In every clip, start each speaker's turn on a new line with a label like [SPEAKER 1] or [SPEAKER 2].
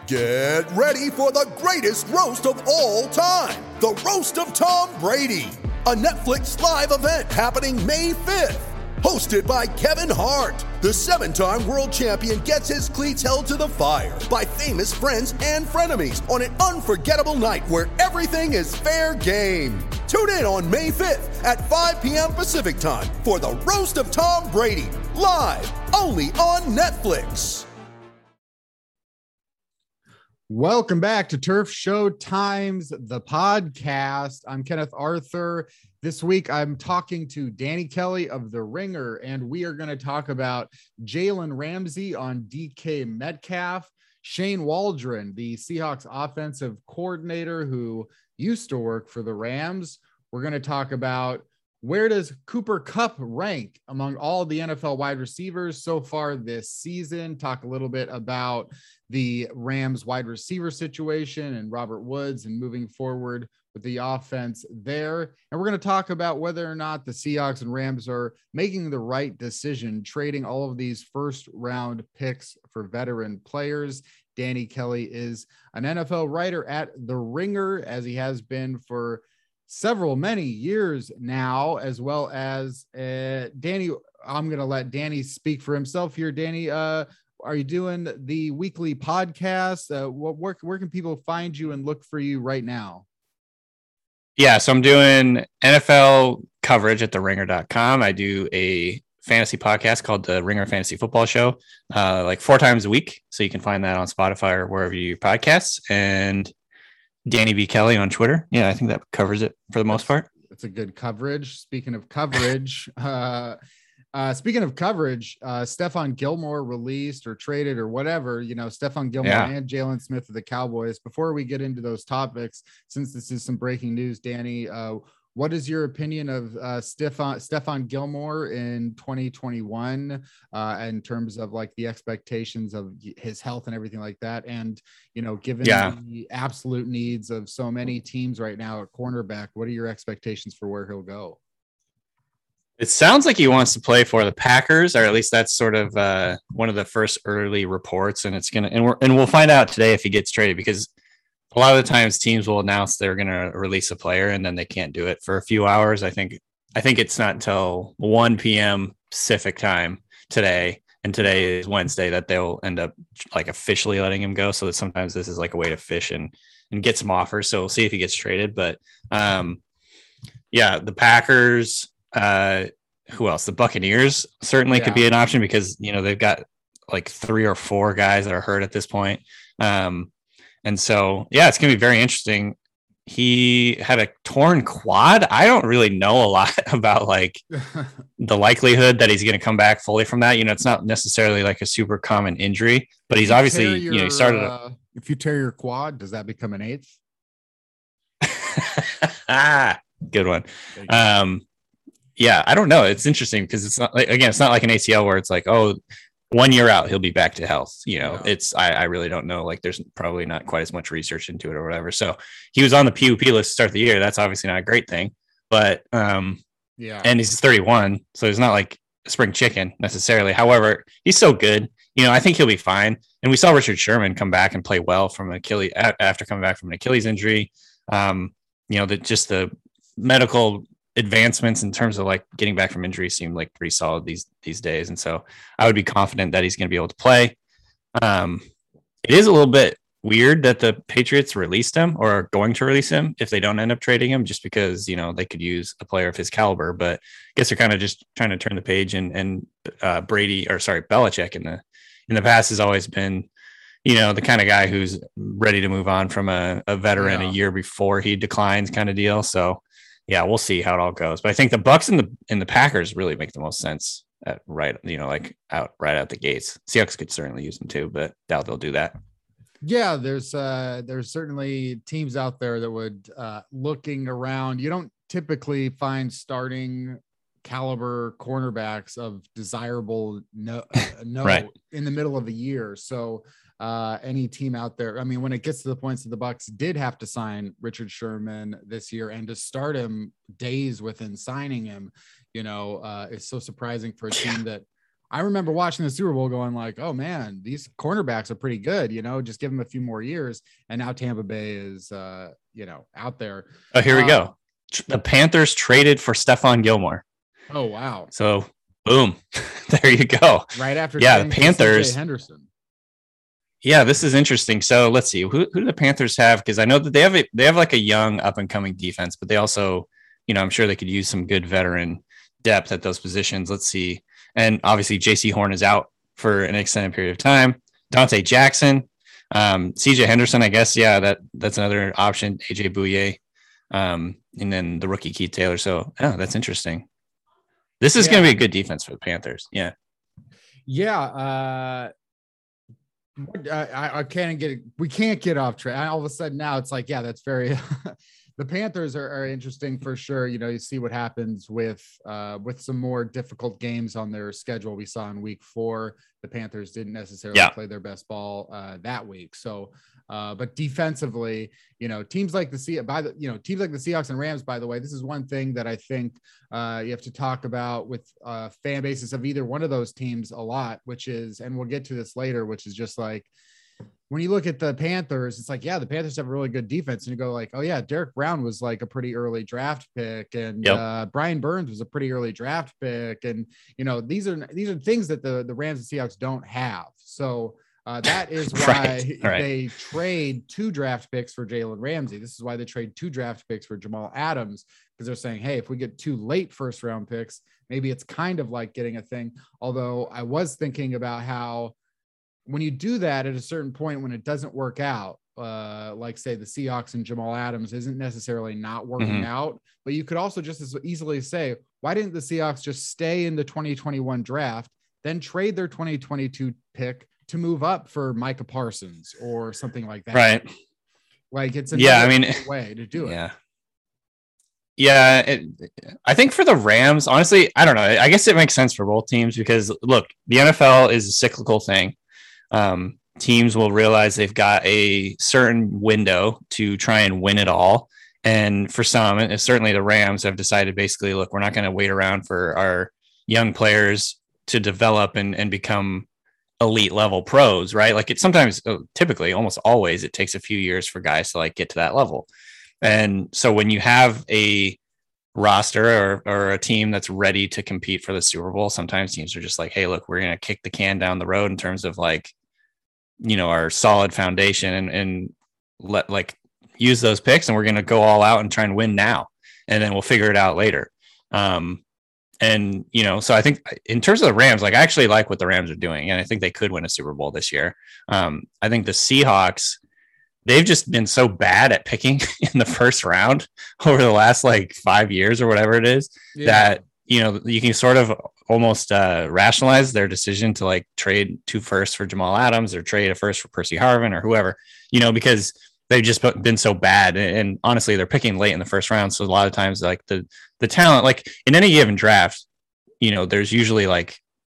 [SPEAKER 1] Get ready for the greatest roast of all time, the Roast of Tom Brady, a Netflix live event happening May 5th. Hosted by Kevin Hart, the 7-time world champion gets his cleats held to the fire by famous friends and frenemies on an unforgettable night where everything is fair game. Tune in on May 5th at 5 p.m. Pacific time for the Roast of Tom Brady, live only on Netflix.
[SPEAKER 2] Welcome back to Turf Show Times, the podcast. I'm Kenneth Arthur. This week, I'm talking to Danny Kelly of The Ringer, and we are going to talk about Jalen Ramsey on DK Metcalf, Shane Waldron, the Seahawks offensive coordinator who used to work for the Rams. We're going to talk about where does Cooper Kupp rank among all the NFL wide receivers so far this season? Talk a little bit about the Rams wide receiver situation and Robert Woods and moving forward with the offense there. And we're going to talk about whether or not the Seahawks and Rams are making the right decision, trading all of these first round picks for veteran players. Danny Kelly is an NFL writer at The Ringer, as he has been for many years now, as well as Danny. I'm going to let Danny speak for himself here. Danny, are you doing the weekly podcast? Where can people find you and look for you right now?
[SPEAKER 3] Yeah, so I'm doing NFL coverage at theringer.com. I do a fantasy podcast called the Ringer Fantasy Football Show, like 4 times a week. So you can find that on Spotify or wherever you podcasts. And Danny B. Kelly on Twitter. Yeah, I think that covers it for the most part.
[SPEAKER 2] It's a good coverage. Speaking of coverage, Stephon Gilmore released or traded or whatever, Stephon Gilmore and Jalen Smith of the Cowboys. Before we get into those topics, since this is some breaking news, Danny, what is your opinion of Stephon Gilmore in 2021 in terms of like the expectations of his health and everything like that? And, given the absolute needs of so many teams right now at cornerback, what are your expectations for where he'll go?
[SPEAKER 3] It sounds like he wants to play for the Packers, or at least that's sort of one of the first early reports. And we'll find out today if he gets traded, because a lot of the times teams will announce they're going to release a player and then they can't do it for a few hours. I think it's not until 1 p.m. Pacific time today, and today is Wednesday, that they'll end up like officially letting him go. So that sometimes this is like a way to fish and get some offers. So we'll see if he gets traded. But the Packers, who else? The Buccaneers certainly could be an option, because, they've got like 3 or 4 guys that are hurt at this point. And so, it's going to be very interesting. He had a torn quad. I don't really know a lot about like the likelihood that he's going to come back fully from that. It's not necessarily like a super common injury, but he's obviously, he started.
[SPEAKER 2] If you tear your quad, does that become an 8th?
[SPEAKER 3] Good one. I don't know. It's interesting because it's not like, again, it's not like an ACL where it's like, 1 year out, he'll be back to health. I really don't know. Like, there's probably not quite as much research into it or whatever. So he was on the PUP list to start the year. That's obviously not a great thing, but and he's 31, so he's not like a spring chicken necessarily. However, he's so good. I think he'll be fine. And we saw Richard Sherman come back and play well from Achilles after coming back from an Achilles injury. The medical advancements in terms of like getting back from injury seem like pretty solid these days, and so I would be confident that he's going to be able to play. It is a little bit weird that the Patriots released him, or are going to release him if they don't end up trading him, just because they could use a player of his caliber. But I guess they're kind of just trying to turn the page, and Belichick in the past has always been the kind of guy who's ready to move on from a veteran a year before he declines, kind of deal. So we'll see how it all goes. But I think the Bucs and the Packers really make the most sense right out the gates. Seahawks could certainly use them too, but doubt they'll do that.
[SPEAKER 2] Yeah, there's certainly teams out there that would looking around. You don't typically find starting caliber cornerbacks of desirable
[SPEAKER 3] right
[SPEAKER 2] in the middle of the year. So any team out there, I mean, when it gets to the points that the Bucs did have to sign Richard Sherman this year, and to start him days within signing him, it's so surprising for a team that I remember watching the Super Bowl going like, oh man, these cornerbacks are pretty good, just give them a few more years. And now Tampa Bay is, out there.
[SPEAKER 3] Oh, here we go. The Panthers traded for Stephon Gilmore.
[SPEAKER 2] Oh, wow.
[SPEAKER 3] So boom, there you go.
[SPEAKER 2] Right after.
[SPEAKER 3] The Panthers.
[SPEAKER 2] Henderson.
[SPEAKER 3] Yeah, this is interesting. So let's see, who do the Panthers have? Because I know that they have like a young up and coming defense, but they also, I'm sure they could use some good veteran depth at those positions. Let's see. And obviously JC Horn is out for an extended period of time. Dante Jackson, CJ Henderson, I guess. Yeah, that's another option. AJ Bouye, and then the rookie Keith Taylor. So that's interesting. This is going to be a good defense for the Panthers. Yeah.
[SPEAKER 2] Yeah. I can't we can't get off track. All of a sudden now it's like, yeah, that's very, the Panthers are interesting for sure. You see what happens with some more difficult games on their schedule. We saw in week 4, the Panthers didn't necessarily play their best ball that week. So, but defensively, teams like the Seahawks and Rams, by the way, this is one thing that I think you have to talk about with fan bases of either one of those teams a lot, which is, and we'll get to this later, which is just like, when you look at the Panthers, it's like, yeah, the Panthers have a really good defense. And you go like, oh yeah, Derek Brown was like a pretty early draft pick. And Brian Burns was a pretty early draft pick. And, these are things that the Rams and Seahawks don't have. So that is why they trade 2 draft picks for Jalen Ramsey. This is why they trade 2 draft picks for Jamal Adams, because they're saying, hey, if we get 2 late first round picks, maybe it's kind of like getting a thing. Although I was thinking about how, when you do that at a certain point, when it doesn't work out, like say the Seahawks and Jamal Adams isn't necessarily not working out, but you could also just as easily say, why didn't the Seahawks just stay in the 2021 draft, then trade their 2022 pick to move up for Micah Parsons or something like that?
[SPEAKER 3] Right.
[SPEAKER 2] Like it's another way to do it.
[SPEAKER 3] Yeah. Yeah, I think for the Rams, honestly, I don't know. I guess it makes sense for both teams because look, the NFL is a cyclical thing. Teams will realize they've got a certain window to try and win it all. And for some, and certainly the Rams have decided basically, look, we're not going to wait around for our young players to develop and become elite level pros, right? Like it's sometimes, typically, almost always, it takes a few years for guys to like get to that level. And so when you have a roster or a team that's ready to compete for the Super Bowl, sometimes teams are just like, hey, look, we're going to kick the can down the road in terms of like, our solid foundation and let like use those picks, and we're going to go all out and try and win now, and then we'll figure it out later. So I think in terms of the Rams, like I actually like what the Rams are doing, and I think they could win a Super Bowl this year. I think the Seahawks, they've just been so bad at picking in the first round over the last like 5 years or whatever it is that, you can sort of almost rationalize their decision to like trade 2 firsts for Jamal Adams or trade a first for Percy Harvin or whoever, because they've just been so bad. And honestly, they're picking late in the first round. So a lot of times like the talent, like in any given draft, there's usually like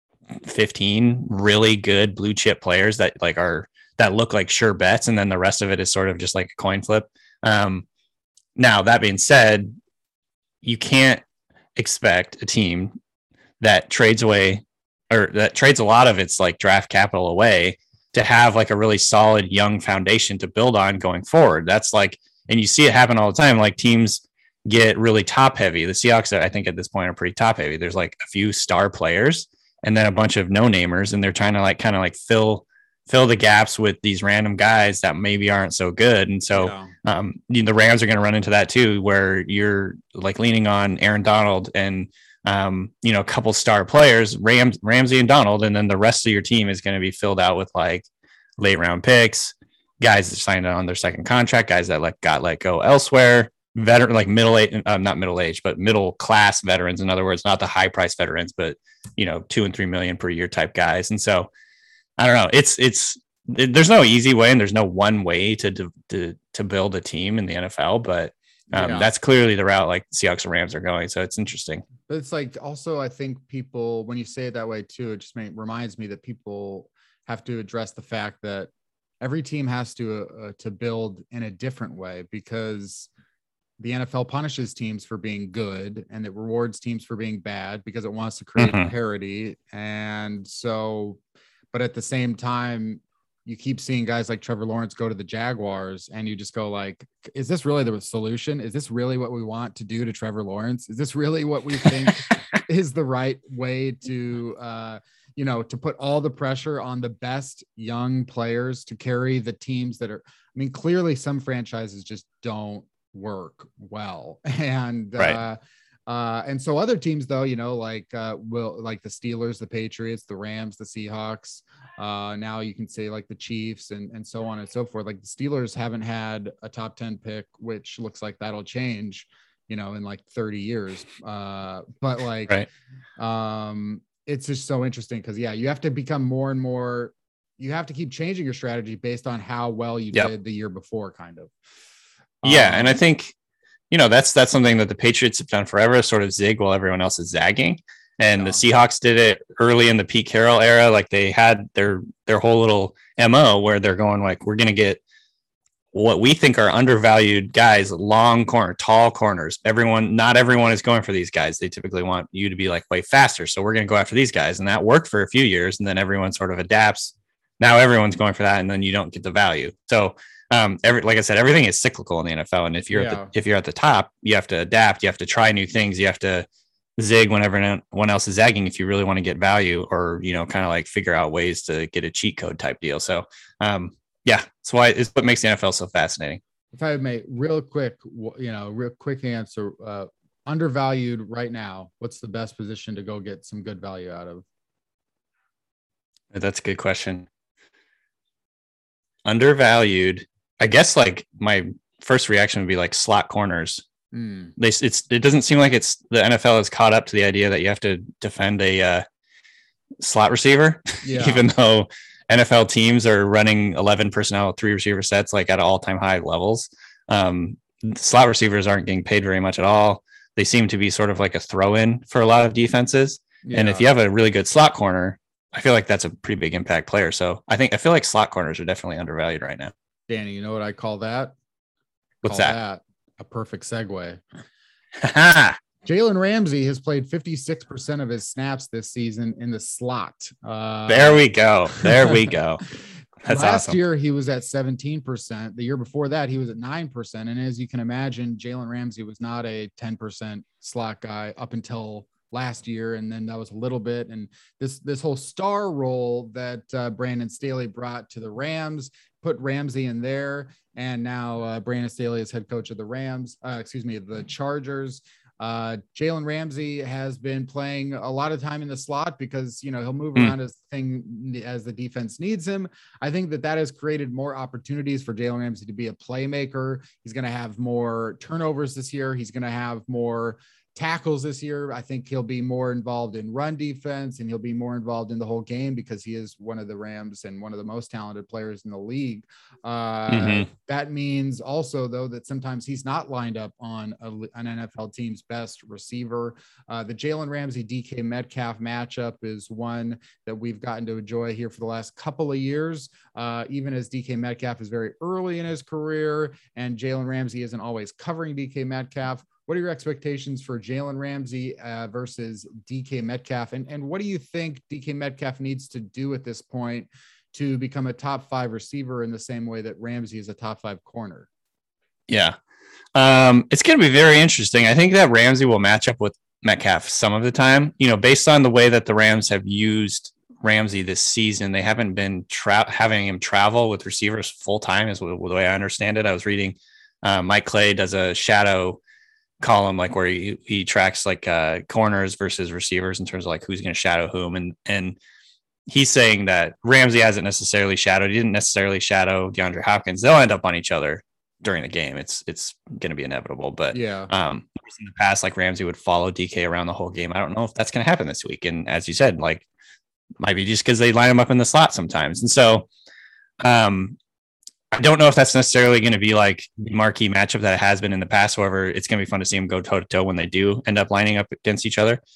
[SPEAKER 3] 15 really good blue chip players that look like sure bets. And then the rest of it is sort of just like a coin flip. Now that being said, you can't expect a team that trades away or that trades a lot of its like draft capital away to have like a really solid young foundation to build on going forward. That's like, and you see it happen all the time. Like teams get really top heavy. The Seahawks, I think at this point are pretty top heavy. There's like a few star players and then a bunch of no namers, and they're trying to like kind of like fill the gaps with these random guys that maybe aren't so good. And so the Rams are going to run into that too, where you're like leaning on Aaron Donald and, a couple star players, Ramsey and Donald. And then the rest of your team is going to be filled out with like late round picks, guys that signed on their second contract, guys that like got let go elsewhere, veteran, like not middle age, but middle class veterans. In other words, not the high price veterans, but, $2 and $3 million per year type guys. And so, I don't know. There's no easy way, and there's no one way to build a team in the NFL, but that's clearly the route like Seahawks and Rams are going. So it's interesting.
[SPEAKER 2] But it's like also, I think people, when you say it that way too, it just reminds me that people have to address the fact that every team has to build in a different way, because the NFL punishes teams for being good and it rewards teams for being bad because it wants to create parity. And so, but at the same time, you keep seeing guys like Trevor Lawrence go to the Jaguars and you just go like, is this really the solution? Is this really what we want to do to Trevor Lawrence? Is this really what we think is the right way to, to put all the pressure on the best young players to carry the teams that are, I mean, clearly some franchises just don't work well. And,
[SPEAKER 3] right.
[SPEAKER 2] And so other teams though, like the Steelers, the Patriots, the Rams, the Seahawks, now you can say like the Chiefs and so on and so forth. Like the Steelers haven't had a top 10 pick, which looks like that'll change, in like 30 years. But like, right. It's just so interesting because you have to become more and more, you have to keep changing your strategy based on how well you did the year before kind of.
[SPEAKER 3] Yeah. And I think, that's something that the Patriots have done forever, sort of zig while everyone else is zagging. And the Seahawks did it early in the Pete Carroll era. Like they had their whole little MO where they're going like, we're going to get what we think are undervalued guys, tall corners. Not everyone is going for these guys. They typically want you to be like way faster. So we're going to go after these guys. And that worked for a few years. And then everyone sort of adapts. Now everyone's going for that. And then you don't get the value. So like I said, everything is cyclical in the NFL. And if you're at the top, you have to adapt. You have to try new things. You have to zig when everyone else is zagging if you really want to get value or, kind of like figure out ways to get a cheat code type deal. So, that's why it's what makes the NFL so fascinating.
[SPEAKER 2] If I may, real quick answer, undervalued right now, what's the best position to go get some good value out of?
[SPEAKER 3] That's a good question. Undervalued. I guess like my first reaction would be like slot corners. It doesn't seem like the NFL is caught up to the idea that you have to defend a slot receiver, even though NFL teams are running 11 personnel, 3 receiver sets, like at all-time high levels. Slot receivers aren't getting paid very much at all. They seem to be sort of like a throw-in for a lot of defenses. Yeah. And if you have a really good slot corner, I feel like that's a pretty big impact player. So I feel like slot corners are definitely undervalued right now.
[SPEAKER 2] Danny, you know what I call that?
[SPEAKER 3] What's that?
[SPEAKER 2] A perfect segue. Jalen Ramsey has played 56% of his snaps this season in the slot.
[SPEAKER 3] There we go. That's
[SPEAKER 2] Last
[SPEAKER 3] awesome.
[SPEAKER 2] year, he was at 17%. The year before that, he was at 9%. And as you can imagine, Jalen Ramsey was not a 10% slot guy up until last year. And then that was a little bit. And this whole star role that Brandon Staley brought to the Rams put Ramsey in there. And now Brandon Staley is head coach of the Chargers. Jalen Ramsey has been playing a lot of time in the slot because, he'll move around as the defense needs him. I think that has created more opportunities for Jalen Ramsey to be a playmaker. He's going to have more turnovers this year. He's going to have more tackles this year. I think he'll be more involved in run defense and he'll be more involved in the whole game because he is one of the Rams and one of the most talented players in the league. That means also though, that sometimes he's not lined up on an NFL team's best receiver. The Jalen Ramsey DK Metcalf matchup is one that we've gotten to enjoy here for the last couple of years. Even as DK Metcalf is very early in his career and Jalen Ramsey isn't always covering DK Metcalf. What are your expectations for Jalen Ramsey versus DK Metcalf? And what do you think DK Metcalf needs to do at this point to become a top 5 receiver in the same way that Ramsey is a top 5 corner?
[SPEAKER 3] Yeah. It's going to be very interesting. I think that Ramsey will match up with Metcalf some of the time, based on the way that the Rams have used Ramsey this season. They haven't been having him travel with receivers full time is the way I understand it. I was reading Mike Clay does a shadow column like where he tracks like corners versus receivers in terms of like who's going to shadow whom, and he's saying that Ramsey hasn't necessarily shadowed. He didn't necessarily shadow DeAndre Hopkins. They'll end up on each other during the game. It's going to be inevitable, but in the past, like Ramsey would follow DK around the whole game. I don't know if that's going to happen this week. And as you said, like might be just because they line him up in the slot sometimes. And so I don't know if that's necessarily going to be like the marquee matchup that it has been in the past. However, it's going to be fun to see them go toe to toe when they do end up lining up against each other.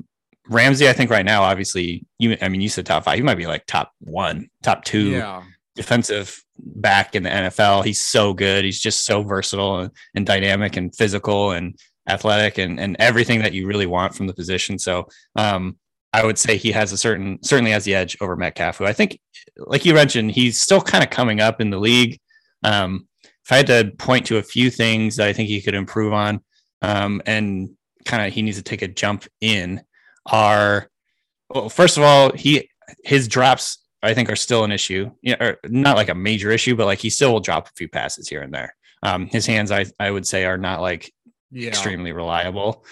[SPEAKER 3] Ramsey, I think right now, obviously, you said top 5. He might be like top 1, top 2. defensive back in the NFL. He's so good. He's just so versatile and dynamic and physical and athletic and everything that you really want from the position. So I would say he has certainly has the edge over Metcalf, who I think, like you mentioned, he's still kind of coming up in the league. If I had to point to a few things that I think he could improve on, and kind of he needs to take a jump in, well, first of all, his drops I think are still an issue. Or not like a major issue, but like he still will drop a few passes here and there. His hands, I would say, are not like extremely reliable.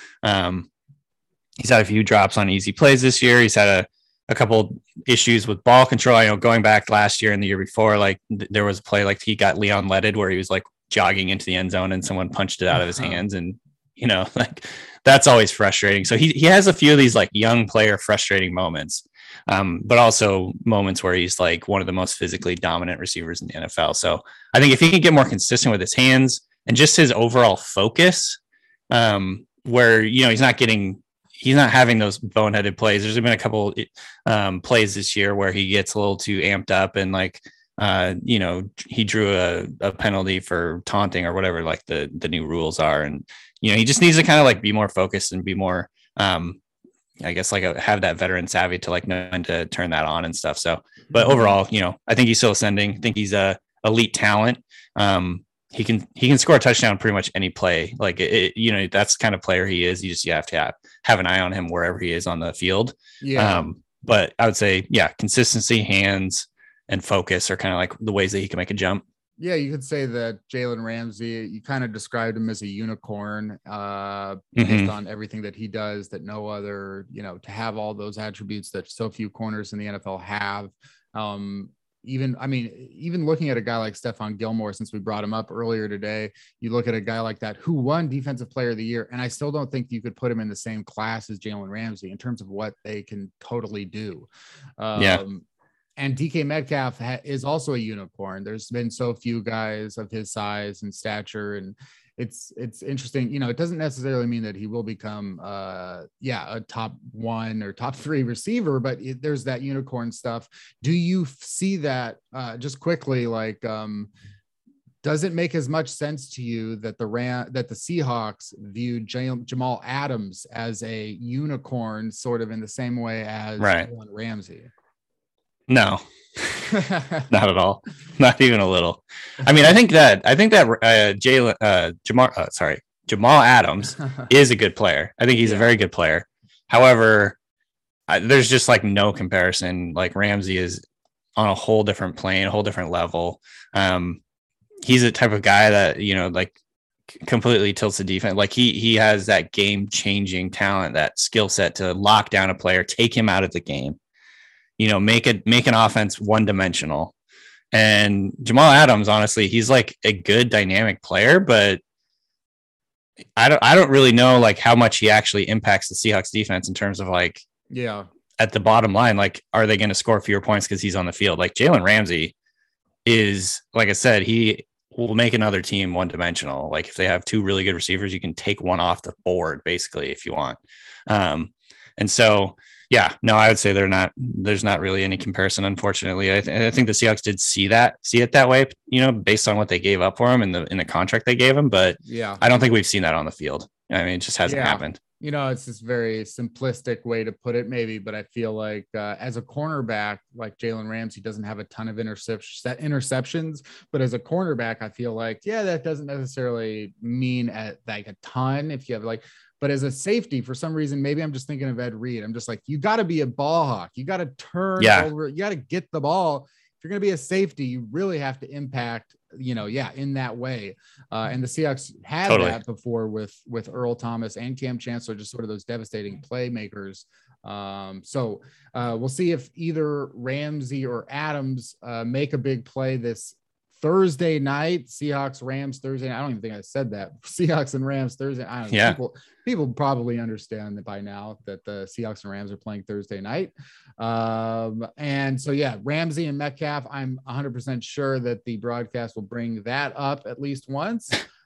[SPEAKER 3] He's had a few drops on easy plays this year. He's had a couple issues with ball control. I know going back last year and the year before, like there was a play like he got Leon Ledded where he was like jogging into the end zone and someone punched it out of his hands, and like that's always frustrating. So he has a few of these like young player frustrating moments, but also moments where he's like one of the most physically dominant receivers in the NFL. So I think if he can get more consistent with his hands and just his overall focus, where he's not having those boneheaded plays. There's been a couple plays this year where he gets a little too amped up and like, he drew a penalty for taunting or whatever, like the new rules are. And, he just needs to kind of like be more focused and be more, I guess like have that veteran savvy to like know when to turn that on and stuff. So, but overall, I think he's still ascending. I think he's a elite talent. He can score a touchdown pretty much any play. Like that's the kind of player he is. You have to have an eye on him wherever he is on the field. Yeah. But I would say, consistency, hands, and focus are kind of like the ways that he can make a jump.
[SPEAKER 2] Yeah, you could say that Jalen Ramsey, you kind of described him as a unicorn based on everything that he does, that no other, to have all those attributes that so few corners in the NFL have. Even looking at a guy like Stephon Gilmore, since we brought him up earlier today, you look at a guy like that who won Defensive Player of the Year, and I still don't think you could put him in the same class as Jalen Ramsey in terms of what they can totally do. And DK Metcalf is also a unicorn. There's been so few guys of his size and stature, and it's interesting. It doesn't necessarily mean that he will become a top 1 or top 3 receiver, but there's that unicorn stuff. Do you see that just quickly? Like, does it make as much sense to you that the Seahawks viewed Jamal Adams as a unicorn, sort of in the same way as Jalen Ramsey?
[SPEAKER 3] No, not at all. Not even a little. I mean, I think that Jamal Adams is a good player. I think he's a very good player. However, there's just like no comparison. Like Ramsey is on a whole different plane, a whole different level. He's the type of guy that, like completely tilts the defense. Like he has that game changing talent, that skill set to lock down a player, take him out of the game. Make an offense one dimensional. And Jamal Adams, honestly, he's like a good dynamic player, but I don't really know like how much he actually impacts the Seahawks defense in terms of like, at the bottom line, like, are they going to score fewer points because he's on the field? Like Jalen Ramsey is, like I said, he will make another team one dimensional. Like if they have 2 really good receivers, you can take one off the board basically if you want. And so, I would say there's not really any comparison, unfortunately. I think the Seahawks did see it that way, based on what they gave up for him in the contract they gave him. But I don't think we've seen that on the field. I mean, it just hasn't happened.
[SPEAKER 2] It's this very simplistic way to put it, maybe, but I feel like as a cornerback, like Jalen Ramsey doesn't have a ton of interceptions, but as a cornerback, I feel like, that doesn't necessarily mean like a ton if you have like. But as a safety, for some reason, maybe I'm just thinking of Ed Reed. I'm just like, you got to be a ball hawk. You got to turn over. You got to get the ball. If you're going to be a safety, you really have to impact, in that way. And the Seahawks had that before with Earl Thomas and Cam Chancellor, just sort of those devastating playmakers. So we'll see if either Ramsey or Adams make a big play this Thursday night. Seahawks Rams Thursday night. I don't even think I said that. Seahawks and Rams Thursday. I don't know. People probably understand that by now that the Seahawks and Rams are playing Thursday night. And so Ramsey and Metcalf, I'm 100% sure that the broadcast will bring that up at least once.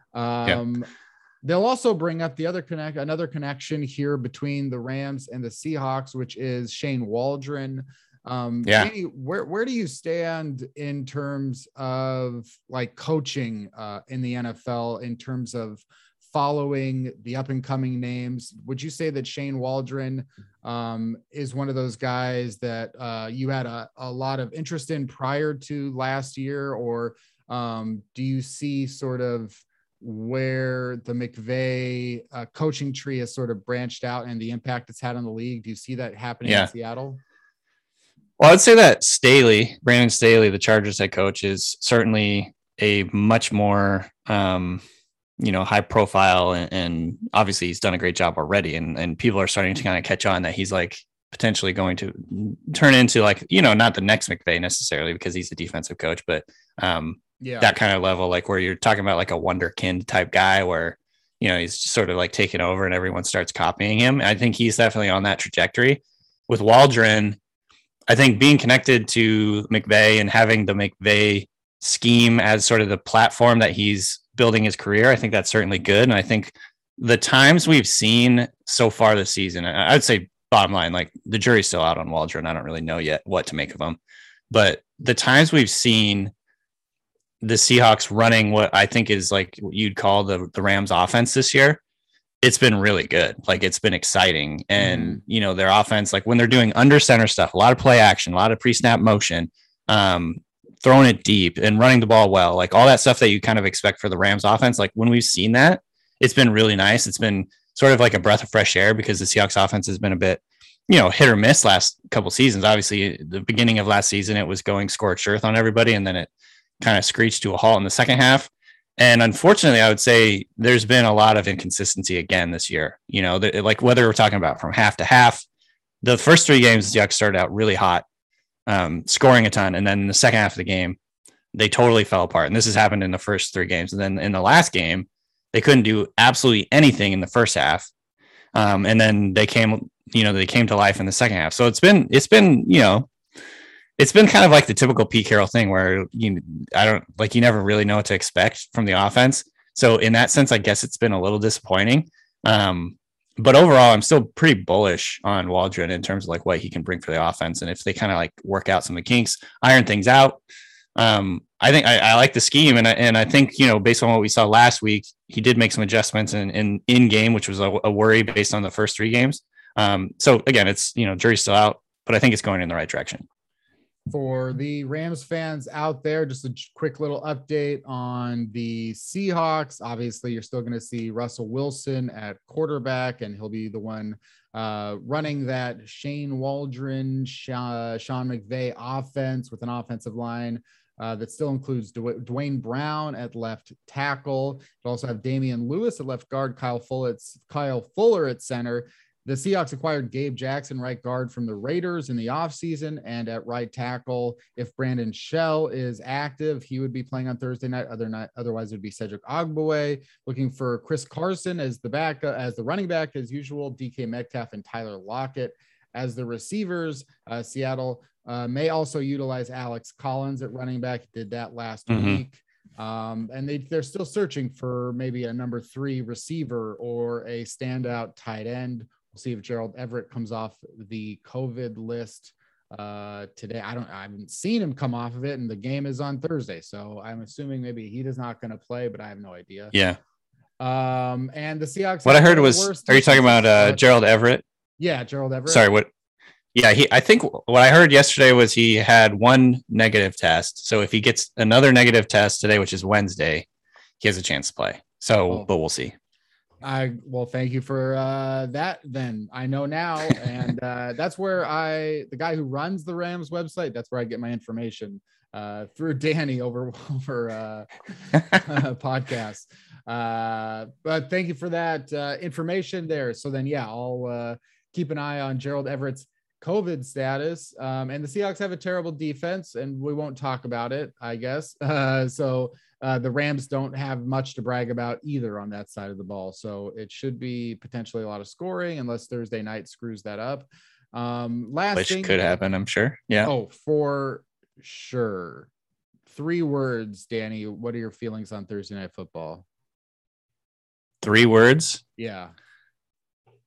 [SPEAKER 2] They'll also bring up another connection here between the Rams and the Seahawks, which is Shane Waldron. Danny, where do you stand in terms of like coaching in the NFL in terms of following the up and coming names? Would you say that Shane Waldron is one of those guys that you had a lot of interest in prior to last year, or do you see sort of where the McVay coaching tree has sort of branched out and the impact it's had on the league? Do you see that happening in Seattle?
[SPEAKER 3] Well, I'd say that Brandon Staley, the Chargers head coach, is certainly a much more, high profile, and obviously he's done a great job already. And people are starting to kind of catch on that he's like potentially going to turn into like, not the next McVay necessarily because he's a defensive coach, but that kind of level, like where you're talking about like a wonderkind type guy where, he's just sort of like taking over and everyone starts copying him. I think he's definitely on that trajectory. With Waldron, I think being connected to McVay and having the McVay scheme as sort of the platform that he's building his career, I think that's certainly good. And I think the times we've seen so far this season, I'd say bottom line, like the jury's still out on Waldron. I don't really know yet what to make of him, but the times we've seen the Seahawks running what I think is like what you'd call the Rams offense this year, it's been really good. Like it's been exciting. And, their offense, like when they're doing under center stuff, a lot of play action, a lot of pre-snap motion, throwing it deep and running the ball well, like all that stuff that you kind of expect for the Rams offense. Like when we've seen that, it's been really nice. It's been sort of like a breath of fresh air because the Seahawks offense has been a bit, hit or miss last couple seasons. Obviously the beginning of last season, it was going scorched earth on everybody. And then it kind of screeched to a halt in the second half. And unfortunately, I would say there's been a lot of inconsistency again this year, like whether we're talking about from half to half, the first three games, the Seahawks started out really hot, scoring a ton. And then in the second half of the game, they totally fell apart. And this has happened in the first three games. And then in the last game, they couldn't do absolutely anything in the first half. And then they came to life in the second half. So it's been kind of like the typical Pete Carroll thing where you never really know what to expect from the offense. So in that sense, I guess it's been a little disappointing. But overall, I'm still pretty bullish on Waldron in terms of like what he can bring for the offense. And if they kind of like work out some of the kinks, iron things out, I think I like the scheme. And I think, based on what we saw last week, he did make some adjustments in game, which was a worry based on the first three games. So again, it's, jury's still out, but I think it's going in the right direction.
[SPEAKER 2] For the Rams fans out there, just a quick little update on the Seahawks. Obviously, you're still going to see Russell Wilson at quarterback, and he'll be the one running that Shane Waldron, Sean McVay offense with an offensive line that still includes Dwayne Brown at left tackle. You also have Damian Lewis at left guard, Kyle Fuller at center. The Seahawks acquired Gabe Jackson, right guard, from the Raiders in the offseason, and at right tackle, if Brandon Shell is active, he would be playing on Thursday night. Otherwise, it would be Cedric Ogbuehi. Looking for Chris Carson as the running back as usual. DK Metcalf and Tyler Lockett as the receivers. Seattle may also utilize Alex Collins at running back. Did that last week. And they're still searching for maybe a number 3 receiver or a standout tight end. We'll see if Gerald Everett comes off the COVID list today. I haven't seen him come off of it, and the game is on Thursday, so I'm assuming maybe he is not going to play, but I have no idea.
[SPEAKER 3] Yeah.
[SPEAKER 2] And the Seahawks.
[SPEAKER 3] What I heard was, are you talking about Gerald Everett?
[SPEAKER 2] Yeah, Gerald Everett.
[SPEAKER 3] Sorry, what? Yeah, I think what I heard yesterday was he had one negative test. So if he gets another negative test today, which is Wednesday, he has a chance to play. So, but we'll see.
[SPEAKER 2] Well, thank you for that. Then I know now, and that's where the guy who runs the Rams website, that's where I get my information through Danny over podcasts. But thank you for that information there. So then, yeah, I'll keep an eye on Gerald Everett's COVID status. And the Seahawks have a terrible defense, and we won't talk about it, I guess. So the Rams don't have much to brag about either on that side of the ball. So it should be potentially a lot of scoring unless Thursday night screws that up.
[SPEAKER 3] Which could happen, I'm sure. Yeah.
[SPEAKER 2] Oh, for sure. 3 words, Danny. What are your feelings on Thursday Night Football?
[SPEAKER 3] 3 words?
[SPEAKER 2] Yeah.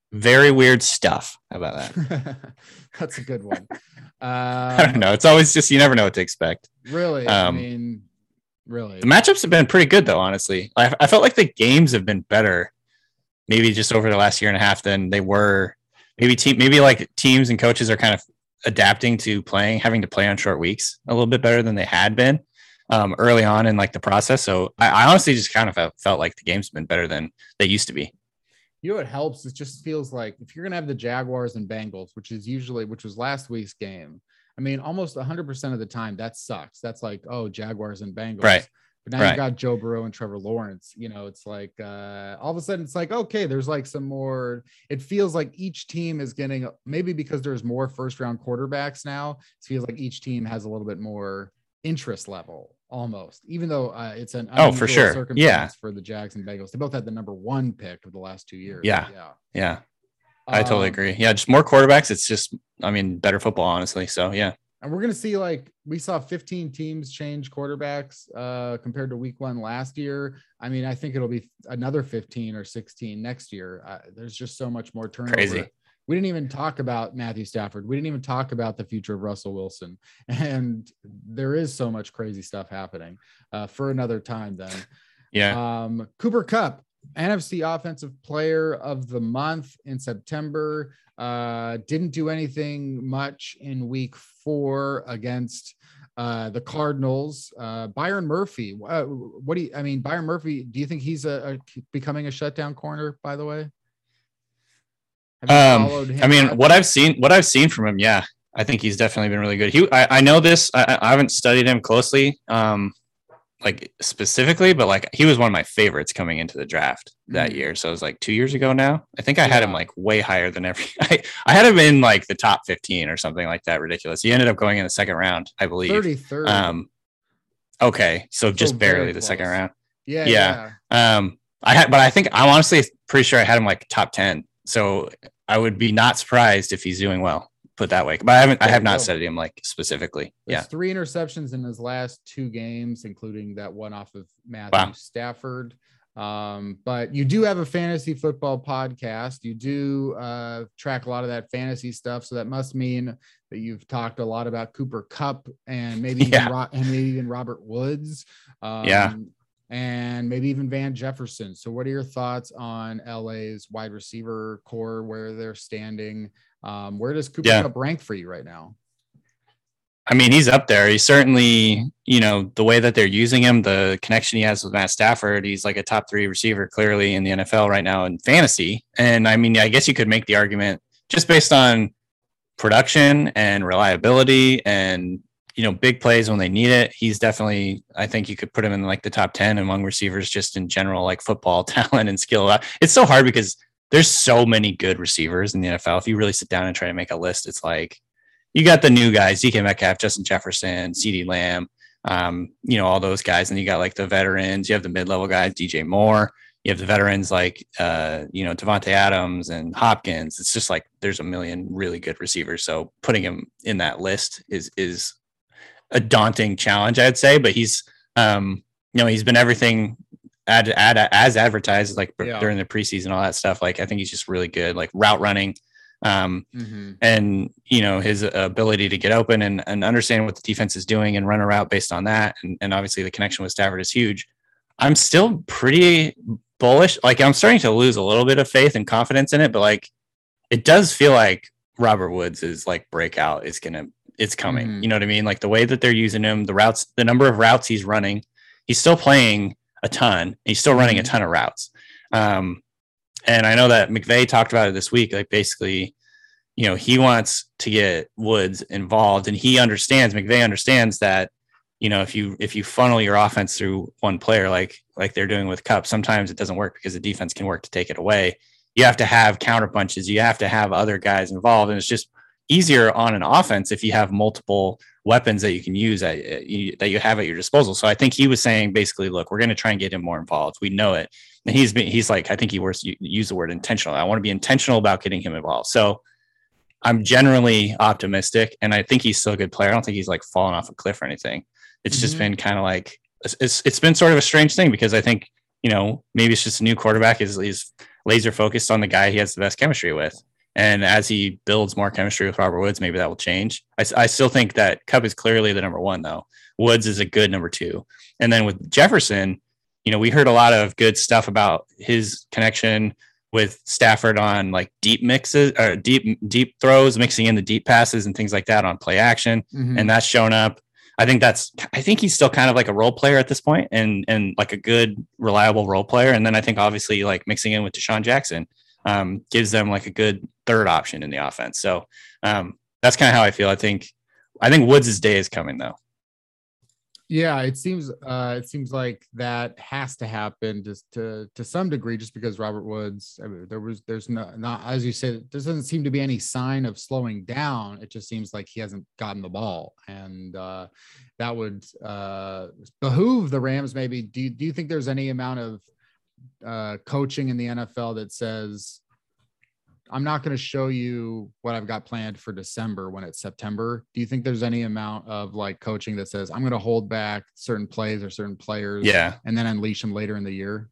[SPEAKER 3] very weird stuff. How about that?
[SPEAKER 2] That's a good one.
[SPEAKER 3] I don't know. It's always just, you never know what to expect.
[SPEAKER 2] Really? I mean, really.
[SPEAKER 3] The matchups have been pretty good, though, honestly. I felt like the games have been better, maybe just over the last year and a half than they were. Maybe like teams and coaches are kind of adapting to having to play on short weeks a little bit better than they had been early on in like the process. So I honestly just kind of felt like the game's been better than they used to be.
[SPEAKER 2] You know what helps? It just feels like if you're going to have the Jaguars and Bengals, which was last week's game, I mean, almost 100% of the time that sucks. That's like, oh, Jaguars and Bengals.
[SPEAKER 3] Right.
[SPEAKER 2] But now you've got Joe Burrow and Trevor Lawrence. You know, it's like all of a sudden it's like, okay, there's like some more. It feels like each team is getting, maybe because there's more first round quarterbacks now, it feels like each team has a little bit more interest level almost, even though it's an
[SPEAKER 3] for sure
[SPEAKER 2] circumstance for the Jags and Bengals. They both had the number 1 pick of the last 2 years.
[SPEAKER 3] Yeah. I totally agree. Yeah, just more quarterbacks. It's just, I mean, better football, honestly. So yeah.
[SPEAKER 2] And we're going to see, like, we saw 15 teams change quarterbacks compared to week 1 last year. I mean, I think it'll be another 15 or 16 next year. There's just so much more turnover.
[SPEAKER 3] Crazy.
[SPEAKER 2] We didn't even talk about Matthew Stafford. We didn't even talk about the future of Russell Wilson. And there is so much crazy stuff happening for another time then.
[SPEAKER 3] Yeah.
[SPEAKER 2] Cooper Kupp, NFC Offensive Player of the Month in September. Didn't do anything much in week 4 against the Cardinals. Byron Murphy. Byron Murphy, do you think he's becoming a shutdown corner, by the way?
[SPEAKER 3] I mean, what I've seen from him, yeah, I think he's definitely been really good. I know this. I haven't studied him closely, like specifically, but like he was one of my favorites coming into the draft that year. So it was like 2 years ago now. I think I had him like way higher than I had him in like the top 15 or something like that. Ridiculous. He ended up going in the second round, I believe.
[SPEAKER 2] 33rd.
[SPEAKER 3] Okay, so just barely the second round.
[SPEAKER 2] Yeah.
[SPEAKER 3] I think I'm honestly pretty sure I had him like top 10. So I would be not surprised if he's doing well, put that way. But I have not studied him like specifically.
[SPEAKER 2] There's 3 interceptions in his last 2 games, including that one off of Matthew Stafford. But you do have a fantasy football podcast. You do track a lot of that fantasy stuff. So that must mean that you've talked a lot about Cooper Kupp and maybe even Robert Woods. And maybe even Van Jefferson. So what are your thoughts on LA's wide receiver core, where they're standing? Where does Cooper Kupp rank for you right now?
[SPEAKER 3] I mean, he's up there. He's certainly, the way that they're using him, the connection he has with Matt Stafford, he's like a top 3 receiver clearly in the NFL right now in fantasy. And I mean, I guess you could make the argument just based on production and reliability and, big plays when they need it. He's definitely, I think you could put him in like the top 10 among receivers just in general, like football talent and skill. It's so hard because there's so many good receivers in the NFL. If you really sit down and try to make a list, it's like you got the new guys, DK Metcalf, Justin Jefferson, CeeDee Lamb, all those guys. And you got like the veterans, you have the mid-level guys, DJ Moore, you have the veterans like, Devontae Adams and Hopkins. It's just like there's a million really good receivers. So putting him in that list is a daunting challenge, I'd say, but he's, he's been everything as advertised, like during the preseason, all that stuff. Like, I think he's just really good, like route running, and, his ability to get open and understand what the defense is doing and run a route based on that. And obviously the connection with Stafford is huge. I'm still pretty bullish. Like, I'm starting to lose a little bit of faith and confidence in it, but like, it does feel like Robert Woods is like breakout. It's coming. You know what I mean? Like the way that they're using him, the routes, the number of routes he's running, he's still playing a ton. He's still running a ton of routes. And I know that McVay talked about it this week. Like basically, he wants to get Woods involved, and McVay understands that, if you funnel your offense through one player, like they're doing with Kupp, sometimes it doesn't work because the defense can work to take it away. You have to have counter punches. You have to have other guys involved. And it's just easier on an offense if you have multiple weapons that you can use that you have at your disposal. So I think he was saying basically, look, we're going to try and get him more involved. We know it. And he's like, I think he used the word intentional. I want to be intentional about getting him involved. So I'm generally optimistic, and I think he's still a good player. I don't think he's like fallen off a cliff or anything. It's just been kind of like, it's been sort of a strange thing because I think, maybe it's just a new quarterback. His laser focused on the guy he has the best chemistry with. And as he builds more chemistry with Robert Woods, maybe that will change. I still think that Kupp is clearly the number one, though. Woods is a good number two. And then with Jefferson, we heard a lot of good stuff about his connection with Stafford on like deep mixes or deep throws, mixing in the deep passes and things like that on play action. Mm-hmm. And that's shown up. I think he's still kind of like a role player at this point and like a good, reliable role player. And then I think obviously like mixing in with Deshaun Jackson gives them like a good third option in the offense. So that's kind of how I feel. I think Woods' day is coming though.
[SPEAKER 2] Yeah, it seems like that has to happen just to some degree, just because Robert Woods, I mean, there's not, as you said, there doesn't seem to be any sign of slowing down. It just seems like he hasn't gotten the ball, and that would behoove the Rams. Maybe do you think there's any amount of coaching in the NFL that says, I'm not going to show you what I've got planned for December when it's September? Do you think there's any amount of like coaching that says I'm going to hold back certain plays or certain players and then unleash them later in the year?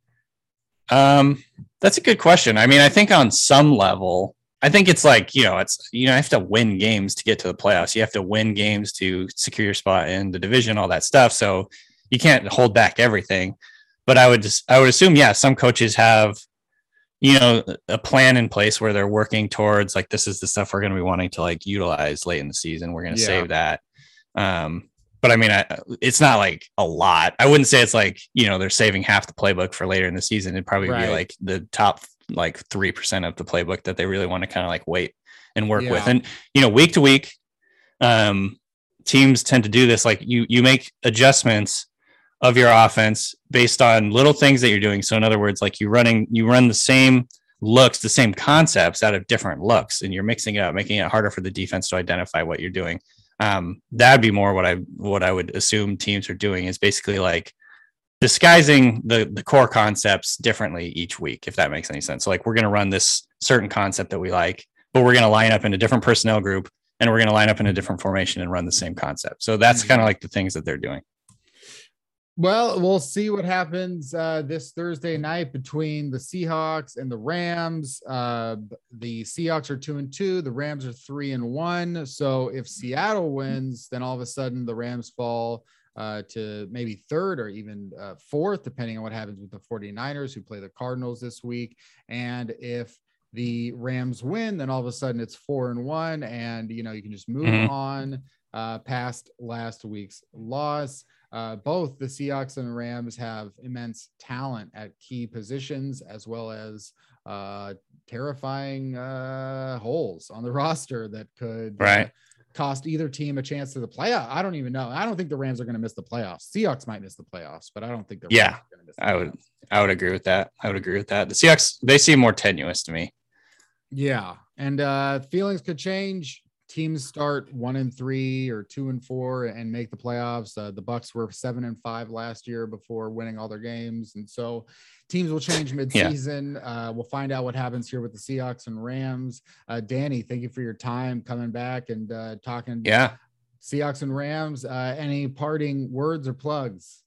[SPEAKER 3] That's a good question. I mean, I think on some level, I think it's like, you have to win games to get to the playoffs. You have to win games to secure your spot in the division, all that stuff. So you can't hold back everything, but I would assume, some coaches have, a plan in place where they're working towards like, this is the stuff we're going to be wanting to like utilize late in the season. We're going to save that. But I mean, it's not like a lot. I wouldn't say it's like, they're saving half the playbook for later in the season. It'd probably be like the top like 3% of the playbook that they really want to kind of like wait and work with. And, week to week, teams tend to do this. Like you make adjustments of your offense based on little things that you're doing. So in other words, like you run the same looks, the same concepts out of different looks, and you're mixing it up, making it harder for the defense to identify what you're doing. That'd be more what I would assume teams are doing, is basically like disguising the core concepts differently each week, if that makes any sense. So like, we're going to run this certain concept that we like, but we're going to line up in a different personnel group, and we're going to line up in a different formation and run the same concept. So that's kind of like the things that they're doing.
[SPEAKER 2] Well, we'll see what happens this Thursday night between the Seahawks and the Rams. The Seahawks are 2-2. The Rams are 3-1. So if Seattle wins, then all of a sudden the Rams fall to maybe third or even fourth, depending on what happens with the 49ers, who play the Cardinals this week. And if the Rams win, then all of a sudden it's 4-1, and you can just move on past last week's loss. Both the Seahawks and the Rams have immense talent at key positions, as well as terrifying holes on the roster that could cost either team a chance to the playoff. I don't even know. I don't think the Rams are going to miss the playoffs. Seahawks might miss the playoffs, but I don't think the Rams are going to miss the playoffs.
[SPEAKER 3] I would agree with that. The Seahawks, they seem more tenuous to me.
[SPEAKER 2] Yeah. And feelings could change. Teams start 1-3 or 2-4 and make the playoffs. The Bucs were 7-5 last year before winning all their games. And so teams will change mid-season. We'll find out what happens here with the Seahawks and Rams. Danny, thank you for your time coming back and talking Seahawks and Rams. Any parting words or plugs?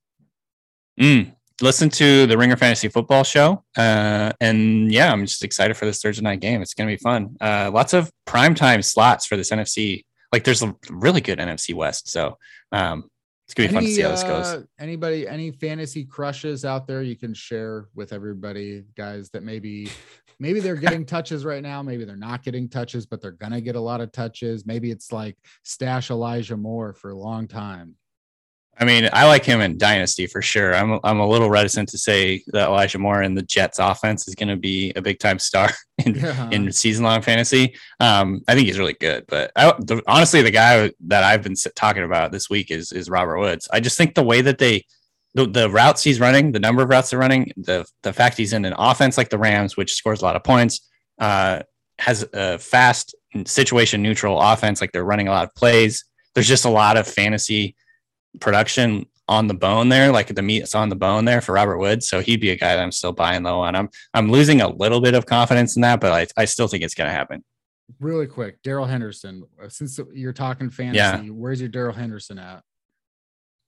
[SPEAKER 3] Listen to the Ringer Fantasy Football Show. I'm just excited for this Thursday night game. It's going to be fun. Lots of primetime slots for this NFC. Like, there's a really good NFC West. So it's going to be fun to see how this goes.
[SPEAKER 2] Any fantasy crushes out there you can share with everybody, guys, that maybe they're getting touches right now. Maybe they're not getting touches, but they're going to get a lot of touches. Maybe it's like stash Elijah Moore for a long time.
[SPEAKER 3] I mean, I like him in Dynasty for sure. I'm a little reticent to say that Elijah Moore in the Jets offense is going to be a big time star in season long fantasy. I think he's really good, but honestly, the guy that I've been talking about this week is Robert Woods. I just think the way that the routes he's running, the number of routes they're running, the fact he's in an offense like the Rams, which scores a lot of points, has a fast situation neutral offense. Like, they're running a lot of plays. There's just a lot of fantasy production on the bone there, like the meat is on the bone there for Robert Woods. So he'd be a guy that I'm still buying low on. I'm losing a little bit of confidence in that, but I still think it's going to happen.
[SPEAKER 2] Really quick, Darrell Henderson, since you're talking fantasy, where's your Darrell Henderson at?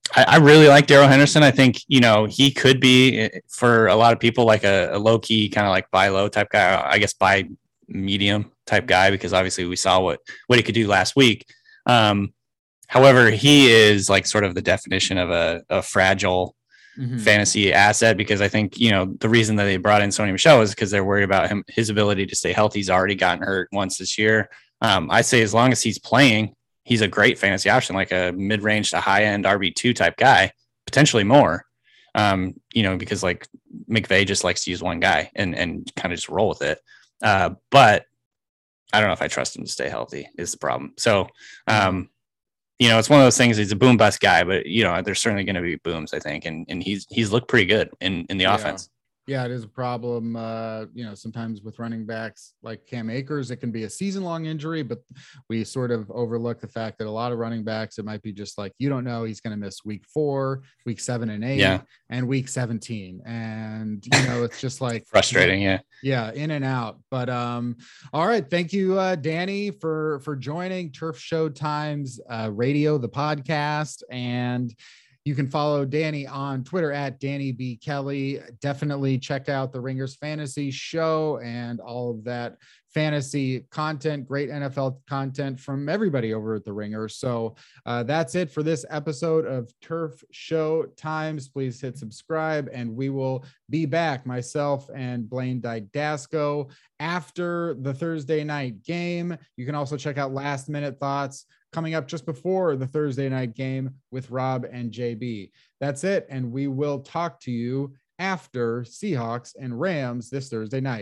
[SPEAKER 3] I really like Darrell Henderson. I think, he could be, for a lot of people, like a low key kind of like buy low type guy, I guess buy medium type guy, because obviously we saw what he could do last week. However, he is like sort of the definition of a fragile fantasy asset, because I think, the reason that they brought in Sony Michel is because they're worried about his ability to stay healthy. He's already gotten hurt once this year. I say as long as he's playing, he's a great fantasy option, like a mid-range to high-end RB2 type guy, potentially more, because like McVay just likes to use one guy and kind of just roll with it. But I don't know if I trust him to stay healthy is the problem. So, it's one of those things. He's a boom bust guy, but there's certainly going to be booms, I think. And he's looked pretty good in the offense.
[SPEAKER 2] Yeah, it is a problem. Sometimes with running backs like Cam Akers, it can be a season-long injury, but we sort of overlook the fact that a lot of running backs, it might be just like, you don't know, he's going to miss week 4, week 7 and 8, and week 17. And, it's just like
[SPEAKER 3] frustrating.
[SPEAKER 2] Yeah. In and out. But all right. Thank you, Danny, for joining Turf Show Times Radio, the podcast. And you can follow Danny on Twitter at Danny B. Kelly. Definitely check out the Ringers Fantasy Show and all of that fantasy content, great NFL content from everybody over at the Ringers. So that's it for this episode of Turf Show Times. Please hit subscribe, and we will be back, myself and Blaine Didasco, after the Thursday night game. You can also check out Last Minute Thoughts coming up just before the Thursday night game with Rob and JB. That's it. And we will talk to you after Seahawks and Rams this Thursday night.